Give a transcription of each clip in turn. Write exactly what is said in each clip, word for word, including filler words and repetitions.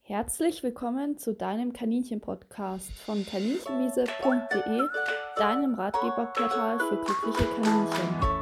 Herzlich willkommen zu deinem Kaninchen-Podcast von kaninchenwiese punkt de, deinem Ratgeberportal für glückliche Kaninchen.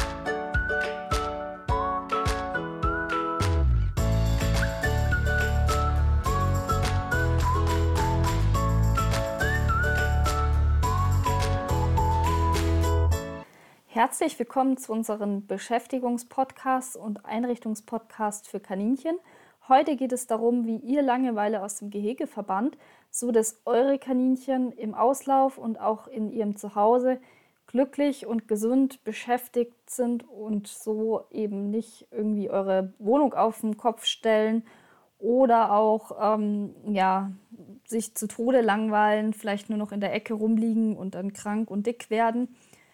Herzlich willkommen zu unseren Beschäftigungspodcasts und Einrichtungspodcasts für Kaninchen. Heute geht es darum, wie ihr Langeweile aus dem Gehege verbannt, so dass eure Kaninchen im Auslauf und auch in ihrem Zuhause glücklich und gesund beschäftigt sind und so eben nicht irgendwie eure Wohnung auf den Kopf stellen oder auch ähm, ja, sich zu Tode langweilen, vielleicht nur noch in der Ecke rumliegen und dann krank und dick werden.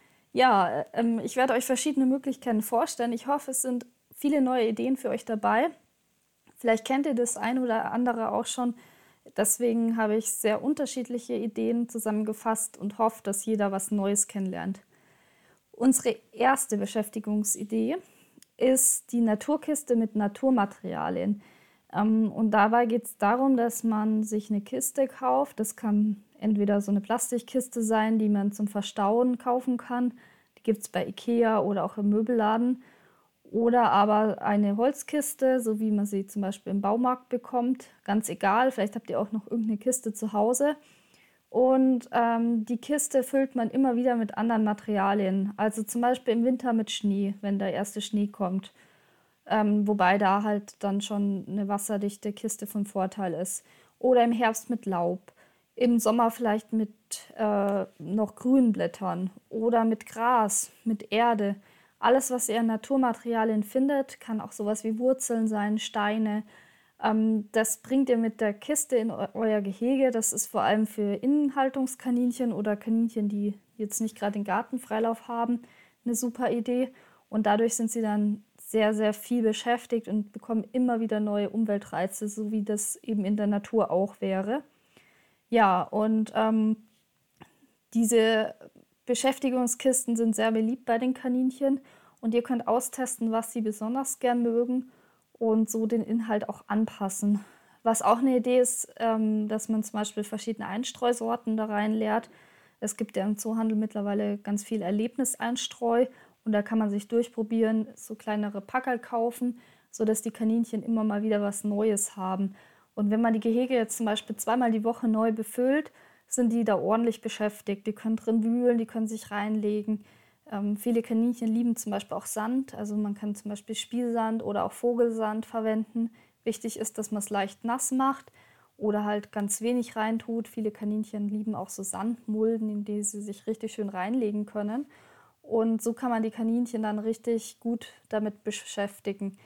Ja, ähm, ich werde euch verschiedene Möglichkeiten vorstellen. Ich hoffe, es sind viele neue Ideen für euch dabei. Vielleicht kennt ihr das ein oder andere auch schon. Deswegen habe ich sehr unterschiedliche Ideen zusammengefasst und hoffe, dass jeder was Neues kennenlernt. Unsere erste Beschäftigungsidee ist die Naturkiste mit Naturmaterialien. Ähm, und dabei geht es darum, dass man sich eine Kiste kauft. Das kann entweder so eine Plastikkiste sein, die man zum Verstauen kaufen kann. Die gibt es bei Ikea oder auch im Möbelladen. Oder aber eine Holzkiste, so wie man sie zum Beispiel im Baumarkt bekommt. Ganz egal, vielleicht habt ihr auch noch irgendeine Kiste zu Hause. Und ähm, die Kiste füllt man immer wieder mit anderen Materialien. Also zum Beispiel im Winter mit Schnee, wenn der erste Schnee kommt. Ähm, wobei da halt dann schon eine wasserdichte Kiste von Vorteil ist. Oder im Herbst mit Laub. Im Sommer vielleicht mit äh, noch grünen Blättern oder mit Gras, mit Erde. Alles, was ihr an Naturmaterialien findet, kann auch sowas wie Wurzeln sein, Steine. Ähm, das bringt ihr mit der Kiste in eu euer Gehege. Das ist vor allem für Innenhaltungskaninchen oder Kaninchen, die jetzt nicht gerade den Gartenfreilauf haben, eine super Idee. Und dadurch sind sie dann sehr, sehr viel beschäftigt und bekommen immer wieder neue Umweltreize, so wie das eben in der Natur auch wäre. Ja, und ähm, diese Beschäftigungskisten sind sehr beliebt bei den Kaninchen und ihr könnt austesten, was sie besonders gern mögen und so den Inhalt auch anpassen. Was auch eine Idee ist, ähm, dass man zum Beispiel verschiedene Einstreusorten da reinleert. Es gibt ja im Zoohandel mittlerweile ganz viel Erlebniseinstreu und da kann man sich durchprobieren, so kleinere Packerl kaufen, sodass die Kaninchen immer mal wieder was Neues haben. Und wenn man die Gehege jetzt zum Beispiel zweimal die Woche neu befüllt, sind die da ordentlich beschäftigt. Die können drin wühlen, die können sich reinlegen. Ähm, viele Kaninchen lieben zum Beispiel auch Sand. Also man kann zum Beispiel Spielsand oder auch Vogelsand verwenden. Wichtig ist, dass man es leicht nass macht oder halt ganz wenig reintut. Viele Kaninchen lieben auch so Sandmulden, in die sie sich richtig schön reinlegen können. Und so kann man die Kaninchen dann richtig gut damit beschäftigen.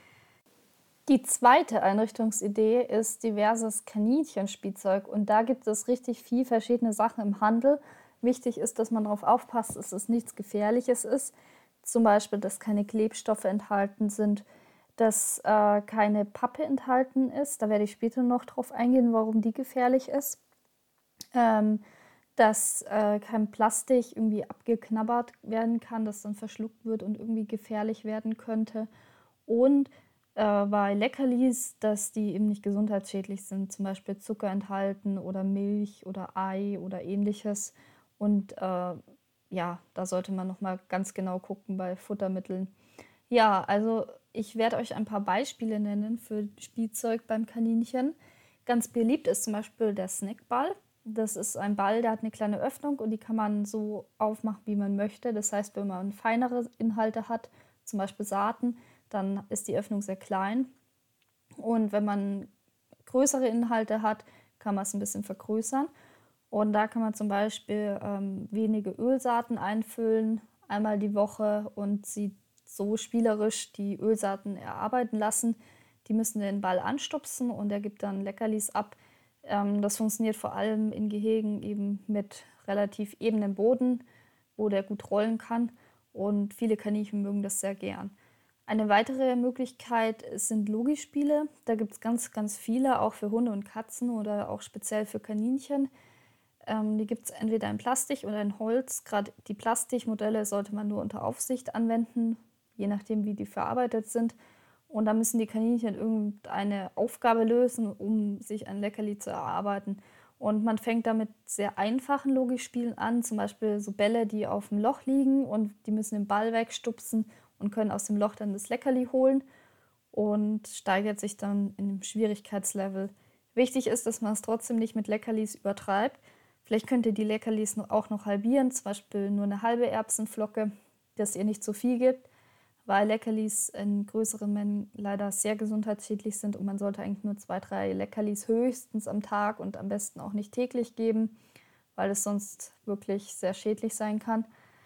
Die zweite Einrichtungsidee ist diverses Kaninchenspielzeug und da gibt es richtig viel verschiedene Sachen im Handel. Wichtig ist, dass man darauf aufpasst, dass es nichts Gefährliches ist. Zum Beispiel, dass keine Klebstoffe enthalten sind, dass äh, keine Pappe enthalten ist. Da werde ich später noch drauf eingehen, warum die gefährlich ist. Ähm, dass äh, kein Plastik irgendwie abgeknabbert werden kann, das dann verschluckt wird und irgendwie gefährlich werden könnte. Und äh, bei Leckerlis, dass die eben nicht gesundheitsschädlich sind, zum Beispiel Zucker enthalten oder Milch oder Ei oder ähnliches. Und äh, ja, da sollte man nochmal ganz genau gucken bei Futtermitteln. Ja, also ich werde euch ein paar Beispiele nennen für Spielzeug beim Kaninchen. Ganz beliebt ist zum Beispiel der Snackball. Das ist ein Ball, der hat eine kleine Öffnung und die kann man so aufmachen, wie man möchte. Das heißt, wenn man feinere Inhalte hat, zum Beispiel Saaten, dann ist die Öffnung sehr klein. Und wenn man größere Inhalte hat, kann man es ein bisschen vergrößern. Und da kann man zum Beispiel ähm, wenige Ölsaaten einfüllen, einmal die Woche und sie so spielerisch die Ölsaaten erarbeiten lassen. Die müssen den Ball anstupsen und der gibt dann Leckerlis ab. Ähm, das funktioniert vor allem in Gehegen eben mit relativ ebenem Boden, wo der gut rollen kann. Und viele Kaninchen mögen das sehr gern. Eine weitere Möglichkeit sind Logispiele. Da gibt es ganz, ganz viele, auch für Hunde und Katzen oder auch speziell für Kaninchen. Ähm, die gibt es entweder in Plastik oder in Holz. Gerade die Plastikmodelle sollte man nur unter Aufsicht anwenden, je nachdem, wie die verarbeitet sind. Und da müssen die Kaninchen irgendeine Aufgabe lösen, um sich ein Leckerli zu erarbeiten. Und man fängt da mit sehr einfachen Logikspielen an, zum Beispiel so Bälle, die auf dem Loch liegen und die müssen den Ball wegstupsen und können aus dem Loch dann das Leckerli holen und steigert sich dann in dem Schwierigkeitslevel. Wichtig ist, dass man es trotzdem nicht mit Leckerlis übertreibt. Vielleicht könnt ihr die Leckerlis auch noch halbieren, zum Beispiel nur eine halbe Erbsenflocke, dass ihr nicht zu viel gibt, weil Leckerlis in größeren Mengen leider sehr gesundheitsschädlich sind und man sollte eigentlich nur zwei, drei Leckerlis höchstens am Tag und am besten auch nicht täglich geben, weil es sonst wirklich sehr schädlich sein kann.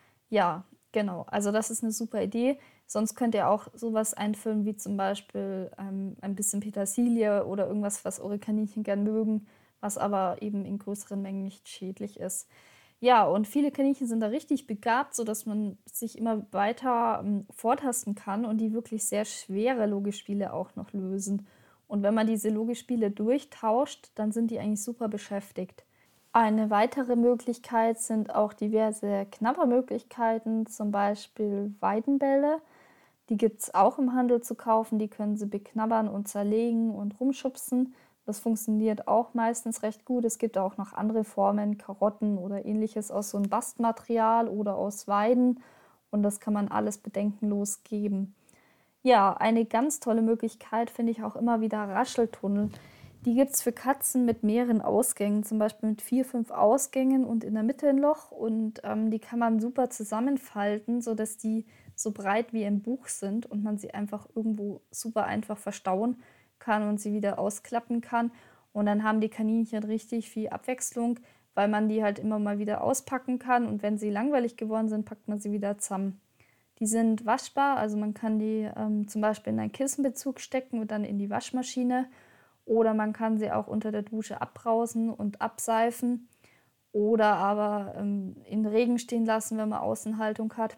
Ja, genau, also das ist eine super Idee. Sonst könnt ihr auch sowas einfüllen wie zum Beispiel ähm, ein bisschen Petersilie oder irgendwas, was eure Kaninchen gern mögen, was aber eben in größeren Mengen nicht schädlich ist. Ja, und viele Kaninchen sind da richtig begabt, sodass man sich immer weiter ähm, vortasten kann und die wirklich sehr schwere Logikspiele auch noch lösen. Und wenn man diese Logikspiele durchtauscht, dann sind die eigentlich super beschäftigt. Eine weitere Möglichkeit sind auch diverse Knabbermöglichkeiten, zum Beispiel Weidenbälle. Die gibt es auch im Handel zu kaufen, die können sie beknabbern und zerlegen und rumschubsen. Das funktioniert auch meistens recht gut. Es gibt auch noch andere Formen, Karotten oder ähnliches aus so einem Bastmaterial oder aus Weiden. Und das kann man alles bedenkenlos geben. Ja, eine ganz tolle Möglichkeit finde ich auch immer wieder Rascheltunnel. Die gibt es für Katzen mit mehreren Ausgängen, zum Beispiel mit vier, fünf Ausgängen und in der Mitte ein Loch. Und ähm, die kann man super zusammenfalten, sodass die so breit wie ein Buch sind und man sie einfach irgendwo super einfach verstauen kann und sie wieder ausklappen kann. Und dann haben die Kaninchen richtig viel Abwechslung, weil man die halt immer mal wieder auspacken kann. Und wenn sie langweilig geworden sind, packt man sie wieder zusammen. Die sind waschbar, also man kann die ähm, zum Beispiel in einen Kissenbezug stecken und dann in die Waschmaschine. Oder man kann sie auch unter der Dusche abbrausen und abseifen. Oder aber ähm, in Regen stehen lassen, wenn man Außenhaltung hat.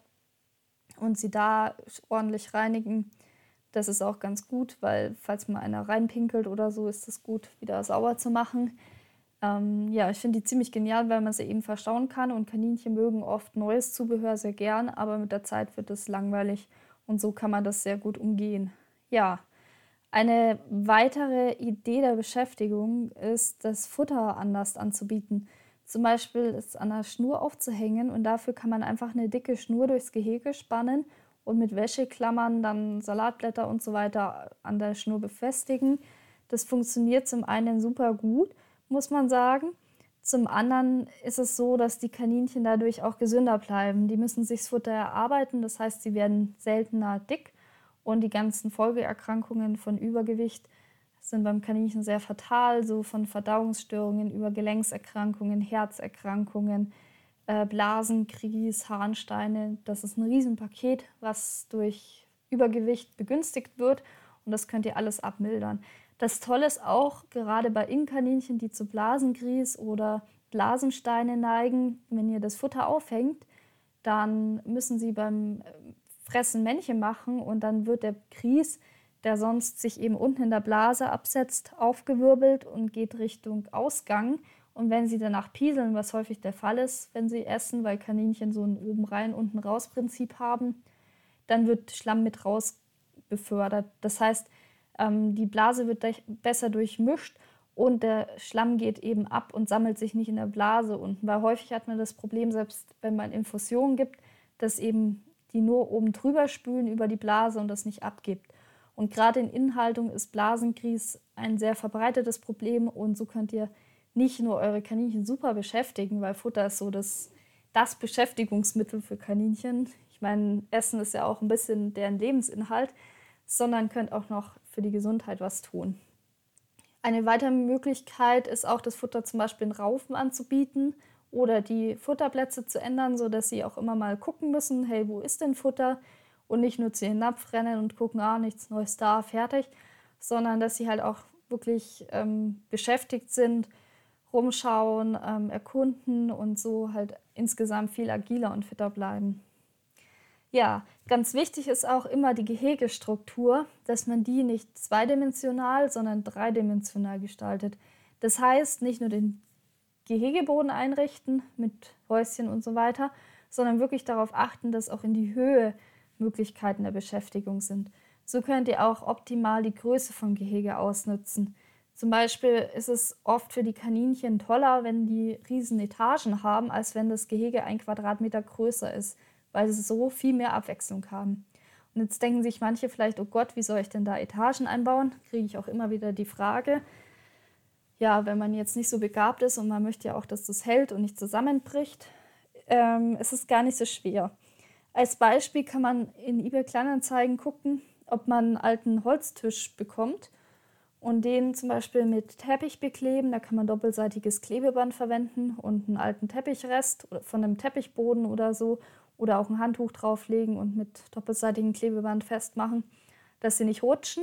Und sie da ordentlich reinigen. Das ist auch ganz gut, weil falls mal einer reinpinkelt oder so, ist es gut, wieder sauber zu machen. Ähm, ja, ich finde die ziemlich genial, weil man sie eben verstauen kann und Kaninchen mögen oft neues Zubehör sehr gern, aber mit der Zeit wird es langweilig und so kann man das sehr gut umgehen. Ja, eine weitere Idee der Beschäftigung ist, das Futter anders anzubieten. Zum Beispiel es an der Schnur aufzuhängen und dafür kann man einfach eine dicke Schnur durchs Gehege spannen und mit Wäscheklammern dann Salatblätter und so weiter an der Schnur befestigen. Das funktioniert zum einen super gut, muss man sagen. Zum anderen ist es so, dass die Kaninchen dadurch auch gesünder bleiben. Die müssen sich das Futter erarbeiten, das heißt, sie werden seltener dick und die ganzen Folgeerkrankungen von Übergewicht sind beim Kaninchen sehr fatal, so von Verdauungsstörungen über Gelenkserkrankungen, Herzerkrankungen, äh, Blasenkries, Harnsteine. Das ist ein Riesenpaket, was durch Übergewicht begünstigt wird und das könnt ihr alles abmildern. Das Tolle ist auch, gerade bei Innenkaninchen, die zu Blasenkries oder Blasensteine neigen, wenn ihr das Futter aufhängt, dann müssen sie beim Fressen Männchen machen und dann wird der Kries, der sonst sich eben unten in der Blase absetzt, aufgewirbelt und geht Richtung Ausgang. Und wenn sie danach pieseln, was häufig der Fall ist, wenn sie essen, weil Kaninchen so ein oben rein, unten raus Prinzip haben, dann wird Schlamm mit raus befördert. Das heißt, ähm, die Blase wird besser durchmischt und der Schlamm geht eben ab und sammelt sich nicht in der Blase unten. Weil häufig hat man das Problem, selbst wenn man Infusionen gibt, dass eben die nur oben drüber spülen über die Blase und das nicht abgibt. Und gerade in Innenhaltung ist Blasenkries ein sehr verbreitetes Problem und so könnt ihr nicht nur eure Kaninchen super beschäftigen, weil Futter ist so das, das Beschäftigungsmittel für Kaninchen. Ich meine, Essen ist ja auch ein bisschen deren Lebensinhalt, sondern könnt auch noch für die Gesundheit was tun. Eine weitere Möglichkeit ist auch, das Futter zum Beispiel in Raufen anzubieten oder die Futterplätze zu ändern, sodass sie auch immer mal gucken müssen, hey, wo ist denn Futter? Und nicht nur zu ihren Napf rennen und gucken, ah, nichts Neues da, fertig, sondern dass sie halt auch wirklich ähm, beschäftigt sind, rumschauen, ähm, erkunden und so halt insgesamt viel agiler und fitter bleiben. Ja, ganz wichtig ist auch immer die Gehegestruktur, dass man die nicht zweidimensional, sondern dreidimensional gestaltet. Das heißt, nicht nur den Gehegeboden einrichten mit Häuschen und so weiter, sondern wirklich darauf achten, dass auch in die Höhe Möglichkeiten der Beschäftigung sind. So könnt ihr auch optimal die Größe vom Gehege ausnutzen. Zum Beispiel ist es oft für die Kaninchen toller, wenn die riesen Etagen haben, als wenn das Gehege ein Quadratmeter größer ist, weil sie so viel mehr Abwechslung haben. Und jetzt denken sich manche vielleicht, oh Gott, wie soll ich denn da Etagen einbauen? Kriege ich auch immer wieder die Frage. Ja, wenn man jetzt nicht so begabt ist und man möchte ja auch, dass das hält und nicht zusammenbricht, ähm, es ist gar nicht so schwer. Als Beispiel kann man in eBay Kleinanzeigen gucken, ob man einen alten Holztisch bekommt und den zum Beispiel mit Teppich bekleben. Da kann man doppelseitiges Klebeband verwenden und einen alten Teppichrest von einem Teppichboden oder so oder auch ein Handtuch drauflegen und mit doppelseitigem Klebeband festmachen, dass sie nicht rutschen.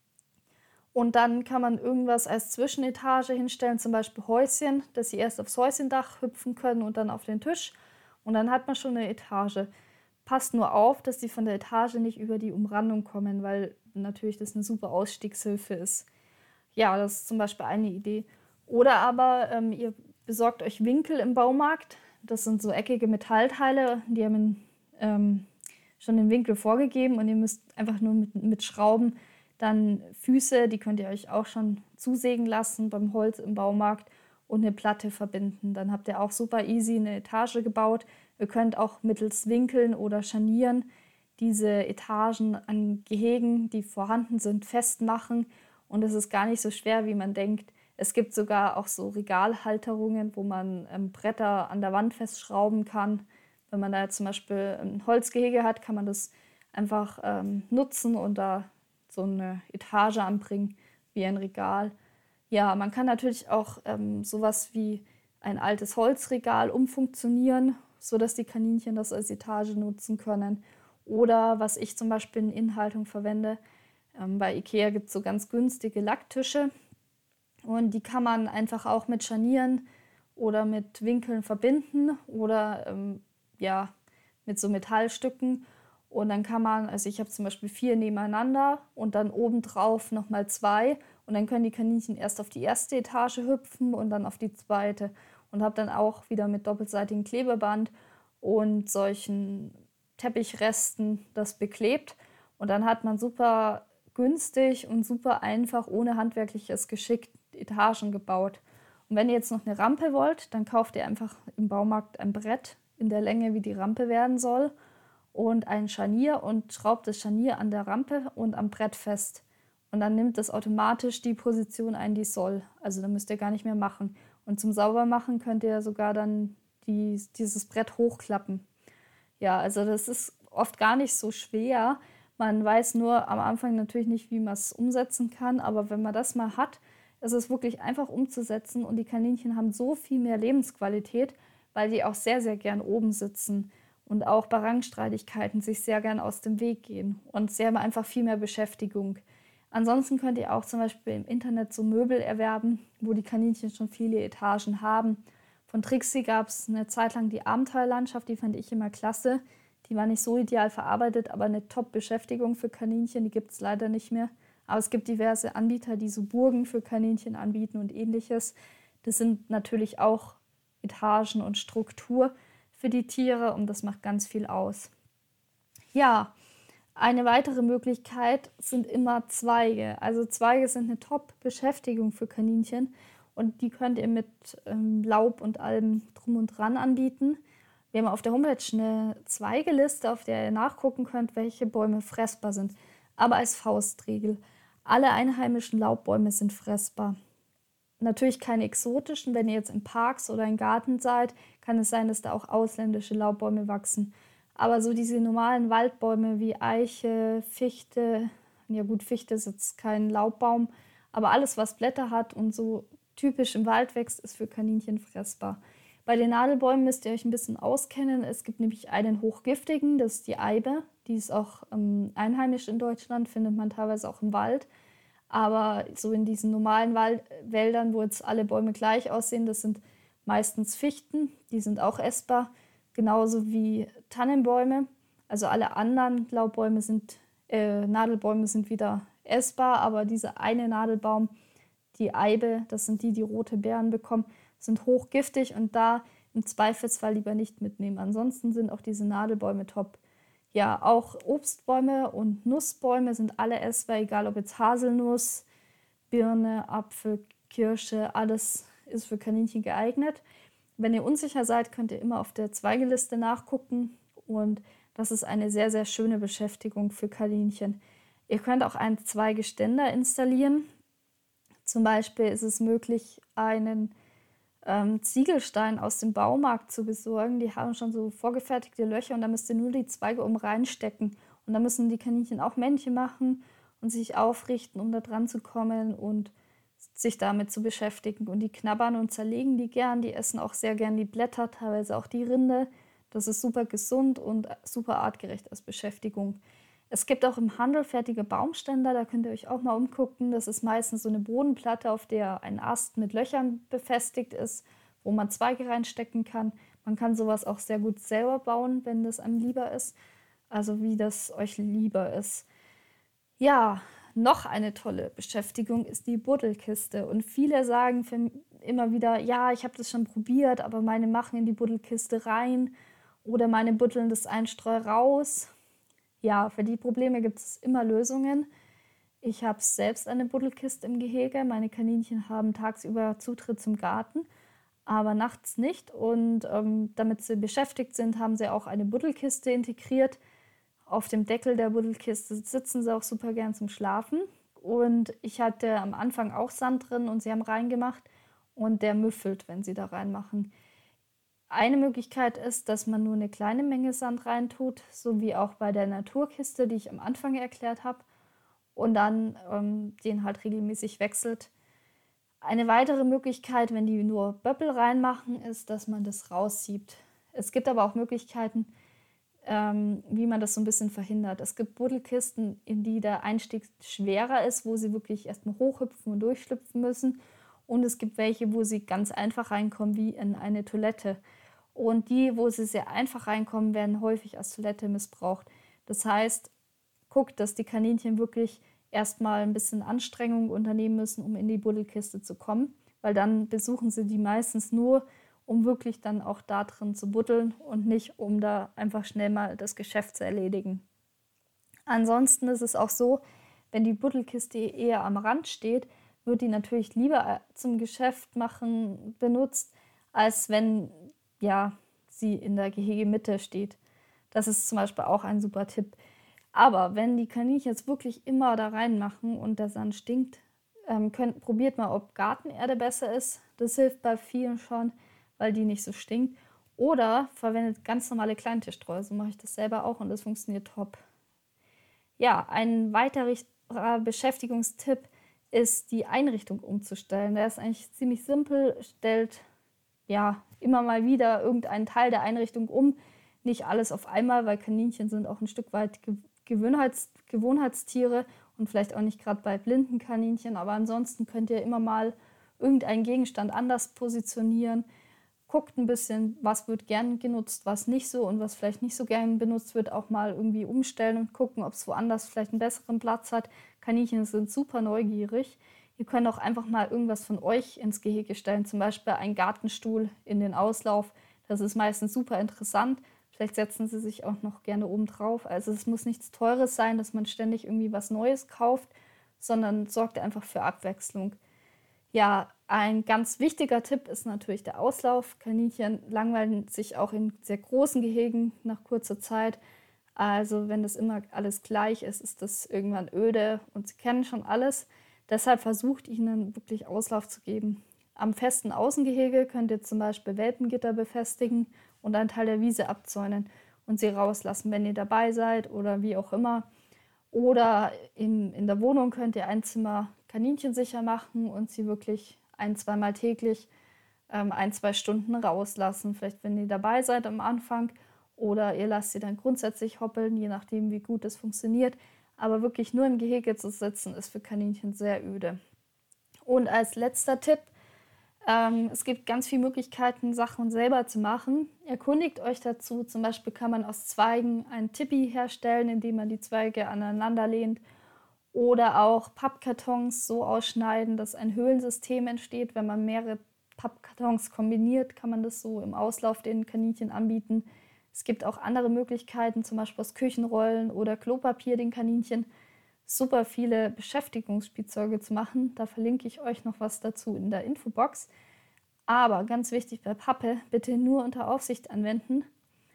Und dann kann man irgendwas als Zwischenetage hinstellen, zum Beispiel Häuschen, dass sie erst aufs Häuschendach hüpfen können und dann auf den Tisch. Und dann hat man schon eine Etage. Passt nur auf, dass sie von der Etage nicht über die Umrandung kommen, weil natürlich das eine super Ausstiegshilfe ist. Ja, das ist zum Beispiel eine Idee. Oder aber ähm, ihr besorgt euch Winkel im Baumarkt. Das sind so eckige Metallteile, die haben ähm, schon den Winkel vorgegeben und ihr müsst einfach nur mit, mit Schrauben dann Füße, die könnt ihr euch auch schon zusägen lassen beim Holz im Baumarkt und eine Platte verbinden. Dann habt ihr auch super easy eine Etage gebaut. Ihr könnt auch mittels Winkeln oder Scharnieren diese Etagen an Gehegen, die vorhanden sind, festmachen. Und es ist gar nicht so schwer, wie man denkt. Es gibt sogar auch so Regalhalterungen, wo man ähm, Bretter an der Wand festschrauben kann. Wenn man da jetzt zum Beispiel ein Holzgehege hat, kann man das einfach ähm, nutzen und da so eine Etage anbringen, wie ein Regal. Ja, man kann natürlich auch ähm, sowas wie ein altes Holzregal umfunktionieren, sodass die Kaninchen das als Etage nutzen können. Oder was ich zum Beispiel in Innenhaltung verwende, ähm, bei Ikea gibt es so ganz günstige Lacktische und die kann man einfach auch mit Scharnieren oder mit Winkeln verbinden oder ähm, ja, mit so Metallstücken. Und dann kann man, also ich habe zum Beispiel vier nebeneinander und dann obendrauf nochmal zwei. Und dann können die Kaninchen erst auf die erste Etage hüpfen und dann auf die zweite. Und habe dann auch wieder mit doppelseitigem Klebeband und solchen Teppichresten das beklebt. Und dann hat man super günstig und super einfach, ohne handwerkliches Geschick, Etagen gebaut. Und wenn ihr jetzt noch eine Rampe wollt, dann kauft ihr einfach im Baumarkt ein Brett in der Länge, wie die Rampe werden soll, und ein Scharnier und schraubt das Scharnier an der Rampe und am Brett fest. Und dann nimmt es automatisch die Position ein, die es soll. Also dann müsst ihr gar nicht mehr machen. Und zum Saubermachen könnt ihr sogar dann die, dieses Brett hochklappen. Ja, also das ist oft gar nicht so schwer. Man weiß nur am Anfang natürlich nicht, wie man es umsetzen kann. Aber wenn man das mal hat, ist es wirklich einfach umzusetzen. Und die Kaninchen haben so viel mehr Lebensqualität, weil die auch sehr, sehr gern oben sitzen. Und auch bei Rangstreitigkeiten sich sehr gern aus dem Weg gehen. Und sie haben einfach viel mehr Beschäftigung. Ansonsten könnt ihr auch zum Beispiel im Internet so Möbel erwerben, wo die Kaninchen schon viele Etagen haben. Von Trixie gab es eine Zeit lang die Abenteuerlandschaft, die fand ich immer klasse. Die war nicht so ideal verarbeitet, aber eine Top-Beschäftigung für Kaninchen, die gibt es leider nicht mehr. Aber es gibt diverse Anbieter, die so Burgen für Kaninchen anbieten und ähnliches. Das sind natürlich auch Etagen und Struktur für die Tiere und das macht ganz viel aus. Ja, eine weitere Möglichkeit sind immer Zweige. Also Zweige sind eine Top-Beschäftigung für Kaninchen und die könnt ihr mit ähm, Laub und allem drum und dran anbieten. Wir haben auf der Homepage eine Zweigeliste, auf der ihr nachgucken könnt, welche Bäume fressbar sind. Aber als Faustregel, alle einheimischen Laubbäume sind fressbar. Natürlich keine exotischen. Wenn ihr jetzt in Parks oder im Garten seid, kann es sein, dass da auch ausländische Laubbäume wachsen. Aber so diese normalen Waldbäume wie Eiche, Fichte, ja gut, Fichte ist jetzt kein Laubbaum, aber alles, was Blätter hat und so typisch im Wald wächst, ist für Kaninchen fressbar. Bei den Nadelbäumen müsst ihr euch ein bisschen auskennen. Es gibt nämlich einen hochgiftigen, das ist die Eibe. Die ist auch ähm, einheimisch in Deutschland, findet man teilweise auch im Wald. Aber so in diesen normalen Wald Wäldern, wo jetzt alle Bäume gleich aussehen, das sind meistens Fichten, die sind auch essbar, genauso wie Tannenbäume. Also alle anderen Laubbäume sind, äh, Nadelbäume sind wieder essbar, aber dieser eine Nadelbaum, die Eibe, das sind die, die rote Beeren bekommen, sind hochgiftig und da im Zweifelsfall lieber nicht mitnehmen. Ansonsten sind auch diese Nadelbäume top. Ja, auch Obstbäume und Nussbäume sind alle essbar, egal ob jetzt Haselnuss, Birne, Apfel, Kirsche, alles ist für Kaninchen geeignet. Wenn ihr unsicher seid, könnt ihr immer auf der Zweigeliste nachgucken und das ist eine sehr, sehr schöne Beschäftigung für Kaninchen. Ihr könnt auch einen Zweigeständer installieren. Zum Beispiel ist es möglich, einen ähm, Ziegelstein aus dem Baumarkt zu besorgen. Die haben schon so vorgefertigte Löcher und da müsst ihr nur die Zweige oben reinstecken. Und da müssen die Kaninchen auch Männchen machen und sich aufrichten, um da dran zu kommen und sich damit zu beschäftigen. Und die knabbern und zerlegen die gern. Die essen auch sehr gern die Blätter, teilweise auch die Rinde. Das ist super gesund und super artgerecht als Beschäftigung. Es gibt auch im Handel fertige Baumständer, da könnt ihr euch auch mal umgucken. Das ist meistens so eine Bodenplatte, auf der ein Ast mit Löchern befestigt ist, wo man Zweige reinstecken kann. Man kann sowas auch sehr gut selber bauen, wenn das einem lieber ist. Also wie das euch lieber ist. Ja, noch eine tolle Beschäftigung ist die Buddelkiste. Und viele sagen für immer wieder, ja, ich habe das schon probiert, aber meine machen in die Buddelkiste rein oder meine buddeln das Einstreu raus. Ja, für die Probleme gibt es immer Lösungen. Ich habe selbst eine Buddelkiste im Gehege. Meine Kaninchen haben tagsüber Zutritt zum Garten, aber nachts nicht. Und ähm, damit sie beschäftigt sind, haben sie auch eine Buddelkiste integriert. Auf dem Deckel der Buddelkiste sitzen sie auch super gern zum Schlafen. Und ich hatte am Anfang auch Sand drin und sie haben reingemacht und der müffelt, wenn sie da reinmachen. Eine Möglichkeit ist, dass man nur eine kleine Menge Sand reintut, so wie auch bei der Naturkiste, die ich am Anfang erklärt habe, und dann ähm, den halt regelmäßig wechselt. Eine weitere Möglichkeit, wenn die nur Böppel reinmachen, ist, dass man das raussiebt. Es gibt aber auch Möglichkeiten, ähm, wie man das so ein bisschen verhindert. Es gibt Buddelkisten, in die der Einstieg schwerer ist, wo sie wirklich erstmal hochhüpfen und durchschlüpfen müssen. Und es gibt welche, wo sie ganz einfach reinkommen, wie in eine Toilette. Und die, wo sie sehr einfach reinkommen, werden häufig als Toilette missbraucht. Das heißt, guckt, dass die Kaninchen wirklich erstmal ein bisschen Anstrengung unternehmen müssen, um in die Buddelkiste zu kommen, weil dann besuchen sie die meistens nur, um wirklich dann auch da drin zu buddeln und nicht, um da einfach schnell mal das Geschäft zu erledigen. Ansonsten ist es auch so, wenn die Buddelkiste eher am Rand steht, wird die natürlich lieber zum Geschäft machen benutzt, als wenn ja, sie in der Gehegemitte steht. Das ist zum Beispiel auch ein super Tipp. Aber wenn die Kaninchen jetzt wirklich immer da reinmachen und der Sand stinkt, ähm, könnt, probiert mal, ob Gartenerde besser ist. Das hilft bei vielen schon, weil die nicht so stinkt. Oder verwendet ganz normale Kleintischstreu. So mache ich das selber auch und das funktioniert top. Ja, ein weiterer Beschäftigungstipp ist, die Einrichtung umzustellen. Der ist eigentlich ziemlich simpel, stellt ja immer mal wieder irgendeinen Teil der Einrichtung um. Nicht alles auf einmal, weil Kaninchen sind auch ein Stück weit Gewohnheits- Gewohnheitstiere und vielleicht auch nicht gerade bei blinden Kaninchen, aber ansonsten könnt ihr immer mal irgendeinen Gegenstand anders positionieren. Guckt ein bisschen, was wird gern genutzt, was nicht so und was vielleicht nicht so gern benutzt wird, auch mal irgendwie umstellen und gucken, ob es woanders vielleicht einen besseren Platz hat. Kaninchen sind super neugierig. Ihr könnt auch einfach mal irgendwas von euch ins Gehege stellen, zum Beispiel einen Gartenstuhl in den Auslauf. Das ist meistens super interessant. Vielleicht setzen sie sich auch noch gerne oben drauf. Also es muss nichts Teures sein, dass man ständig irgendwie was Neues kauft, sondern sorgt einfach für Abwechslung. Ja, ein ganz wichtiger Tipp ist natürlich der Auslauf. Kaninchen langweilen sich auch in sehr großen Gehegen nach kurzer Zeit. Also wenn das immer alles gleich ist, ist das irgendwann öde und sie kennen schon alles. Deshalb versucht ihnen wirklich Auslauf zu geben. Am festen Außengehege könnt ihr zum Beispiel Welpengitter befestigen und einen Teil der Wiese abzäunen und sie rauslassen, wenn ihr dabei seid oder wie auch immer. Oder in, in der Wohnung könnt ihr ein Zimmer kaninchensicher machen und sie wirklich ein-, zweimal täglich ähm, ein-, zwei Stunden rauslassen. Vielleicht, wenn ihr dabei seid am Anfang oder ihr lasst sie dann grundsätzlich hoppeln, je nachdem, wie gut es funktioniert. Aber wirklich nur im Gehege zu sitzen, ist für Kaninchen sehr öde. Und als letzter Tipp, ähm, es gibt ganz viele Möglichkeiten, Sachen selber zu machen. Erkundigt euch dazu. Zum Beispiel kann man aus Zweigen ein Tipi herstellen, indem man die Zweige aneinander lehnt. Oder auch Pappkartons so ausschneiden, dass ein Höhlensystem entsteht. Wenn man mehrere Pappkartons kombiniert, kann man das so im Auslauf den Kaninchen anbieten. Es gibt auch andere Möglichkeiten, zum Beispiel aus Küchenrollen oder Klopapier den Kaninchen super viele Beschäftigungsspielzeuge zu machen. Da verlinke ich euch noch was dazu in der Infobox. Aber ganz wichtig bei Pappe, bitte nur unter Aufsicht anwenden.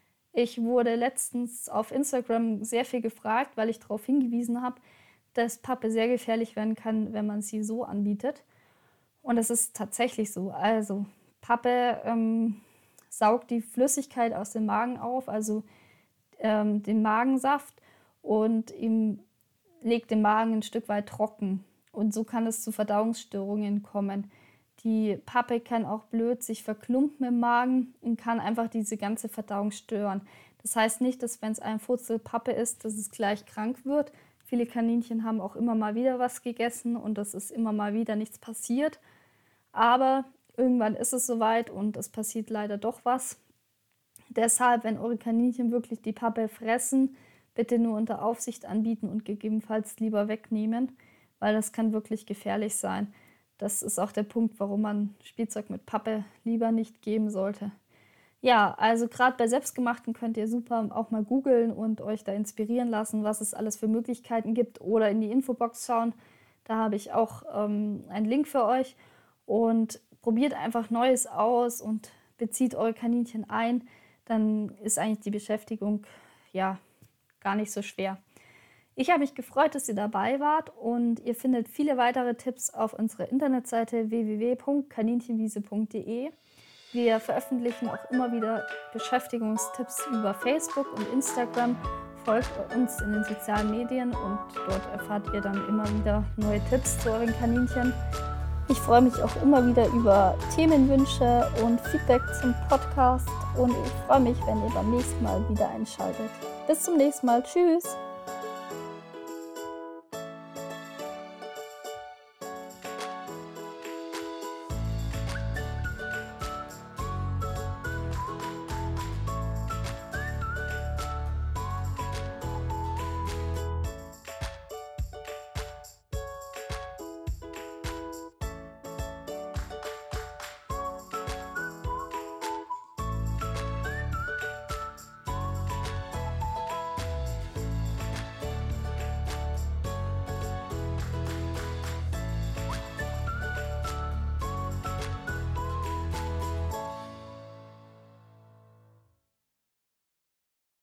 Ich wurde letztens auf Instagram sehr viel gefragt, weil ich darauf hingewiesen habe, dass Pappe sehr gefährlich werden kann, wenn man sie so anbietet. Und das ist tatsächlich so. Also Pappe ähm, saugt die Flüssigkeit aus dem Magen auf, also ähm, den Magensaft, und ihm legt den Magen ein Stück weit trocken. Und so kann es zu Verdauungsstörungen kommen. Die Pappe kann auch blöd sich verklumpen im Magen und kann einfach diese ganze Verdauung stören. Das heißt nicht, dass wenn es ein Furzelpappe ist, dass es gleich krank wird. Viele Kaninchen haben auch immer mal wieder was gegessen und es ist immer mal wieder nichts passiert. Aber irgendwann ist es soweit und es passiert leider doch was. Deshalb, wenn eure Kaninchen wirklich die Pappe fressen, bitte nur unter Aufsicht anbieten und gegebenenfalls lieber wegnehmen, weil das kann wirklich gefährlich sein. Das ist auch der Punkt, warum man Spielzeug mit Pappe lieber nicht geben sollte. Ja, also gerade bei Selbstgemachten könnt ihr super auch mal googeln und euch da inspirieren lassen, was es alles für Möglichkeiten gibt, oder in die Infobox schauen. Da habe ich auch ähm, einen Link für euch, und probiert einfach Neues aus und bezieht eure Kaninchen ein. Dann ist eigentlich die Beschäftigung ja gar nicht so schwer. Ich habe mich gefreut, dass ihr dabei wart, und ihr findet viele weitere Tipps auf unserer Internetseite w w w punkt kaninchenwiese punkt d e. Wir veröffentlichen auch immer wieder Beschäftigungstipps über Facebook und Instagram. Folgt uns in den sozialen Medien und dort erfahrt ihr dann immer wieder neue Tipps zu euren Kaninchen. Ich freue mich auch immer wieder über Themenwünsche und Feedback zum Podcast, und ich freue mich, wenn ihr beim nächsten Mal wieder einschaltet. Bis zum nächsten Mal. Tschüss!